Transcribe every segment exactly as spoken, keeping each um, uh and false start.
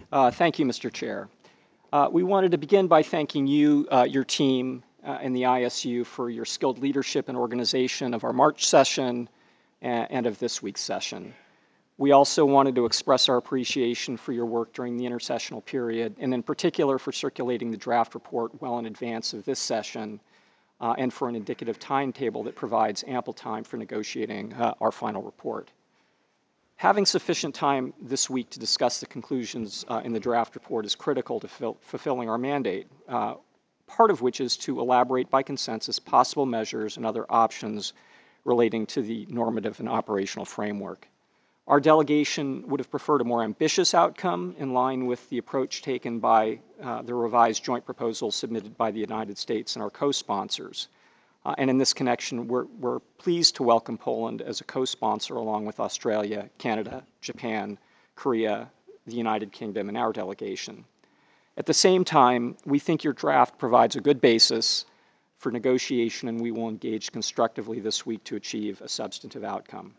Uh, thank you, Mister Chair. Uh, we wanted to begin by thanking you, uh, your team, uh, and the I S U for your skilled leadership and organization of our March session and, and of this week's session. We also wanted to express our appreciation for your work during the intersessional period, and in particular for circulating the draft report well in advance of this session, uh, and for an indicative timetable that provides ample time for negotiating uh, our final report. Having sufficient time this week to discuss the conclusions uh, in the draft report is critical to fill, fulfilling our mandate, uh, part of which is to elaborate by consensus possible measures and other options relating to the normative and operational framework. Our delegation would have preferred a more ambitious outcome in line with the approach taken by uh, the revised joint proposal submitted by the United States and our co-sponsors. Uh, and in this connection, we're, we're pleased to welcome Poland as a co-sponsor along with Australia, Canada, Japan, Korea, the United Kingdom, and our delegation. At the same time, we think your draft provides a good basis for negotiation, and we will engage constructively this week to achieve a substantive outcome.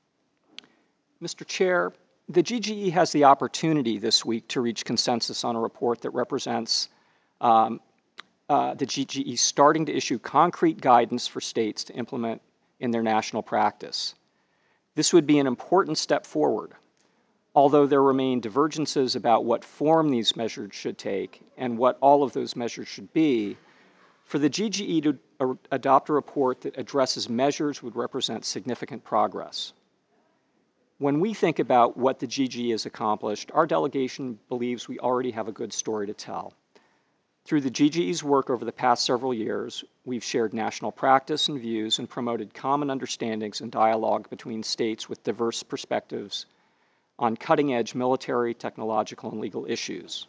Mister Chair, the G G E has the opportunity this week to reach consensus on a report that represents um, uh, the G G E starting to issue concrete guidance for states to implement in their national practice. This would be an important step forward, although there remain divergences about what form these measures should take and what all of those measures should be. For the G G E to uh, adopt a report that addresses measures would represent significant progress. When we think about what the G G E has accomplished, our delegation believes we already have a good story to tell. Through the G G E's work over the past several years, we've shared national practice and views and promoted common understandings and dialogue between states with diverse perspectives on cutting-edge military, technological, and legal issues.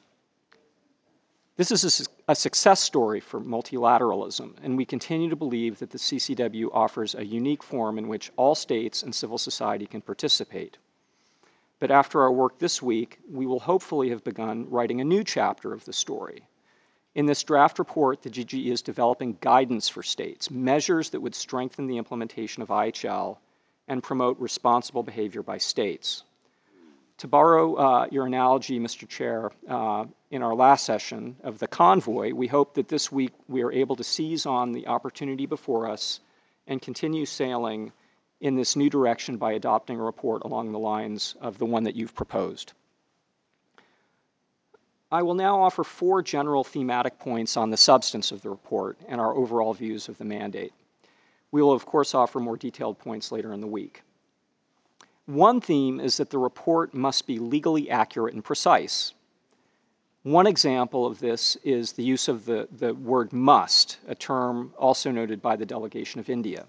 This is a, a success story for multilateralism, and we continue to believe that the C C W offers a unique forum in which all states and civil society can participate. But after our work this week, we will hopefully have begun writing a new chapter of the story. In this draft report, the G G E is developing guidance for states, measures that would strengthen the implementation of I H L and promote responsible behavior by states. To borrow uh, your analogy, Mister Chair, uh, in our last session of the convoy, we hope that this week we are able to seize on the opportunity before us and continue sailing in this new direction by adopting a report along the lines of the one that you've proposed. I will now offer four general thematic points on the substance of the report and our overall views of the mandate. We will, of course, offer more detailed points later in the week. One theme is that the report must be legally accurate and precise. One example of this is the use of the, the word must, a term also noted by the delegation of India.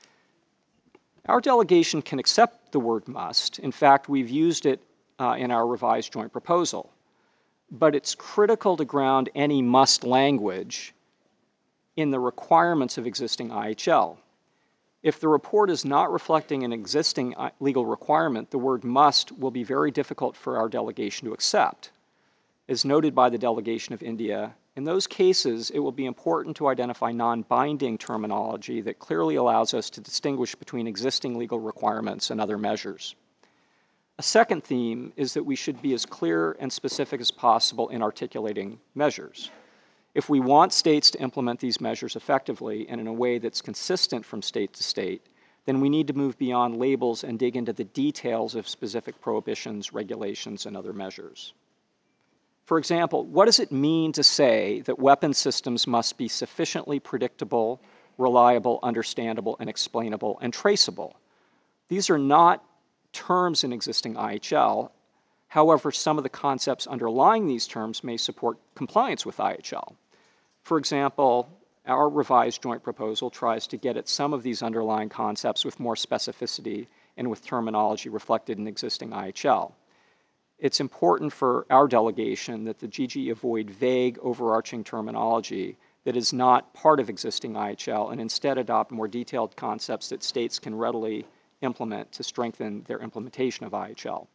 Our delegation can accept the word must. In fact, we've used it uh, in our revised joint proposal. But it's critical to ground any must language in the requirements of existing I H L. If the report is not reflecting an existing legal requirement, the word must will be very difficult for our delegation to accept. As noted by the delegation of India, in those cases, it will be important to identify non-binding terminology that clearly allows us to distinguish between existing legal requirements and other measures. A second theme is that we should be as clear and specific as possible in articulating measures. If we want states to implement these measures effectively and in a way that's consistent from state to state, then we need to move beyond labels and dig into the details of specific prohibitions, regulations, and other measures. For example, what does it mean to say that weapon systems must be sufficiently predictable, reliable, understandable, and explainable, and traceable? These are not terms in existing I H L. However, some of the concepts underlying these terms may support compliance with I H L. For example, our revised joint proposal tries to get at some of these underlying concepts with more specificity and with terminology reflected in existing I H L. It's important for our delegation that the G G E avoid vague, overarching terminology that is not part of existing I H L and instead adopt more detailed concepts that states can readily implement to strengthen their implementation of I H L.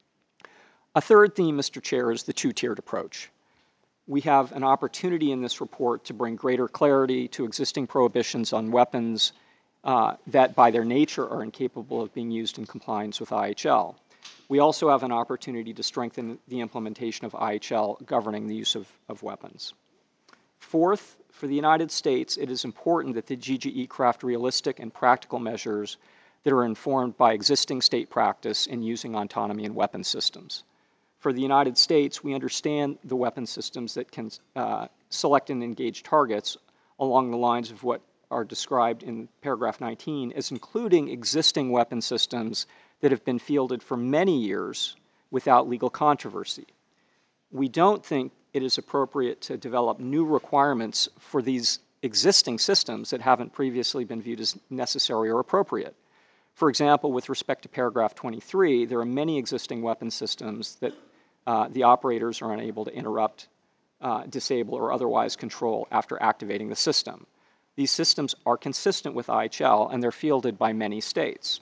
A third theme, Mister Chair, is the two-tiered approach. We have an opportunity in this report to bring greater clarity to existing prohibitions on weapons uh, that by their nature are incapable of being used in compliance with I H L. We also have an opportunity to strengthen the implementation of I H L governing the use of, of weapons. Fourth, for the United States, it is important that the G G E craft realistic and practical measures that are informed by existing state practice in using autonomy in weapon systems. For the United States, we understand the weapon systems that can uh, select and engage targets along the lines of what are described in paragraph nineteen as including existing weapon systems that have been fielded for many years without legal controversy. We don't think it is appropriate to develop new requirements for these existing systems that haven't previously been viewed as necessary or appropriate. For example, with respect to paragraph twenty-three, there are many existing weapon systems that uh, the operators are unable to interrupt, uh, disable, or otherwise control after activating the system. These systems are consistent with I H L, and they're fielded by many states.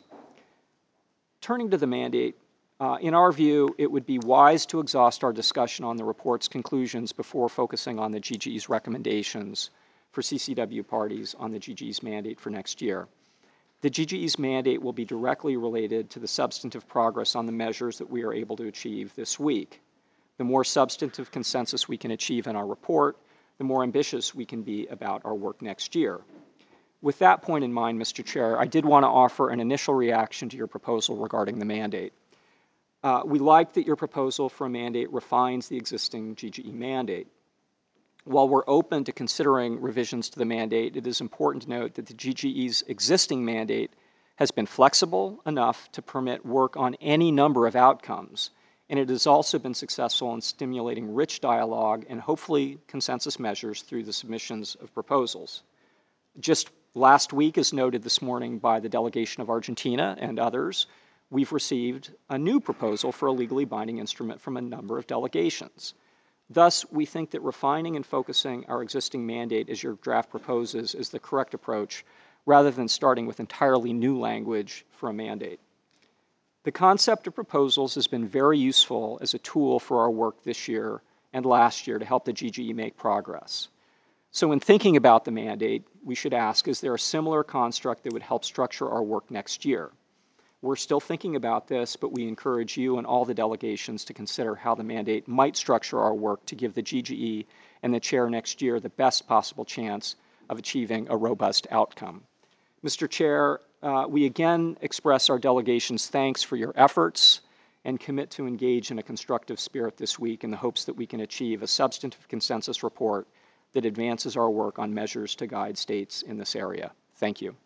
Turning to the mandate, uh, in our view, it would be wise to exhaust our discussion on the report's conclusions before focusing on the G G E's recommendations for C C W parties on the G G E's mandate for next year. The G G E's mandate will be directly related to the substantive progress on the measures that we are able to achieve this week. The more substantive consensus we can achieve in our report, the more ambitious we can be about our work next year. With that point in mind, Mister Chair, I did want to offer an initial reaction to your proposal regarding the mandate. Uh, we like that your proposal for a mandate refines the existing G G E mandate. While we're open to considering revisions to the mandate, it is important to note that the G G E's existing mandate has been flexible enough to permit work on any number of outcomes, and it has also been successful in stimulating rich dialogue and hopefully consensus measures through the submissions of proposals. Just last week, as noted this morning by the delegation of Argentina and others, we've received a new proposal for a legally binding instrument from a number of delegations. Thus, we think that refining and focusing our existing mandate as your draft proposes is the correct approach, rather than starting with entirely new language for a mandate. The concept of proposals has been very useful as a tool for our work this year and last year to help the G G E make progress. So in thinking about the mandate, we should ask, is there a similar construct that would help structure our work next year? We're still thinking about this, but we encourage you and all the delegations to consider how the mandate might structure our work to give the G G E and the chair next year the best possible chance of achieving a robust outcome. Mister Chair, uh, we again express our delegation's thanks for your efforts and commit to engage in a constructive spirit this week in the hopes that we can achieve a substantive consensus report that advances our work on measures to guide states in this area. Thank you.